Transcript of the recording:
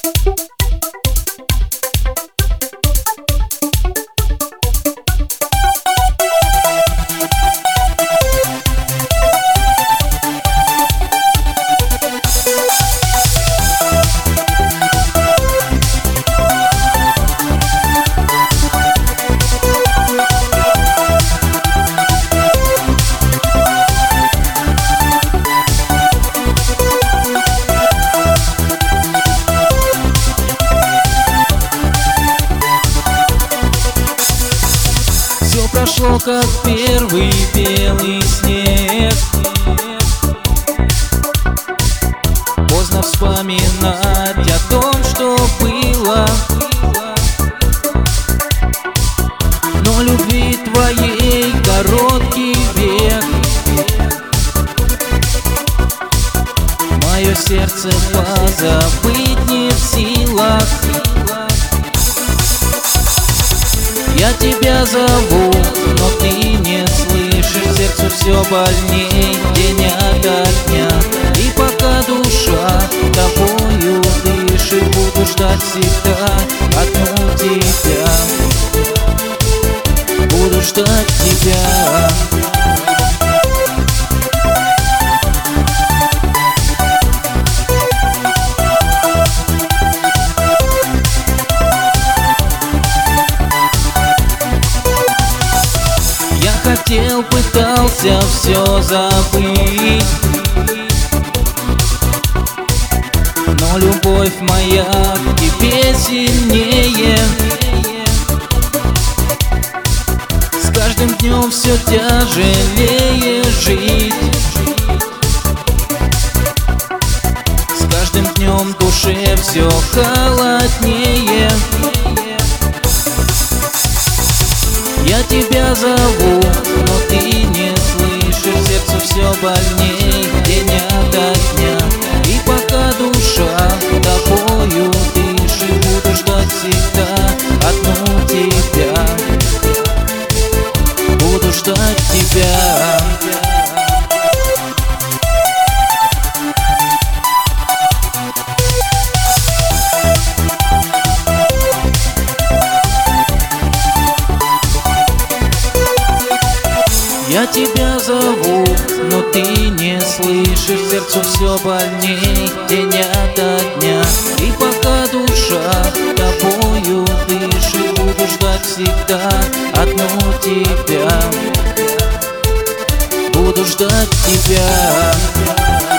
Прошло, как первый белый снег. Поздно вспоминать о том, что было, но любви твоей короткий век. Мое сердце позабыть не в силах. Я тебя зову, но ты не слышишь. Сердцу все больней день ото дня. И пока душа тобою дышит, буду ждать всегда одну тебя. Буду ждать тебя. Хотел, пытался все забыть, но любовь моя к тебе сильнее. С каждым днем все тяжелее жить. С каждым днем душе все холоднее. Я тебя зову, но ты не слышишь. Сердцу все больней день ото дня. И пока душа тобою дышит, буду ждать всегда одну тебя. Буду ждать тебя. Я тебя зову, но ты не слышишь. Сердцу все больней день ото дня. И пока душа тобою дышит, буду ждать всегда одну тебя. Буду ждать тебя.